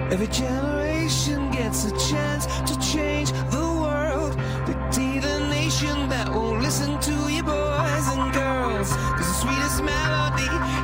Every generation gets a chance to change the world. Be the nation that won't listen to you boys and girls. 'Cause the sweetest melody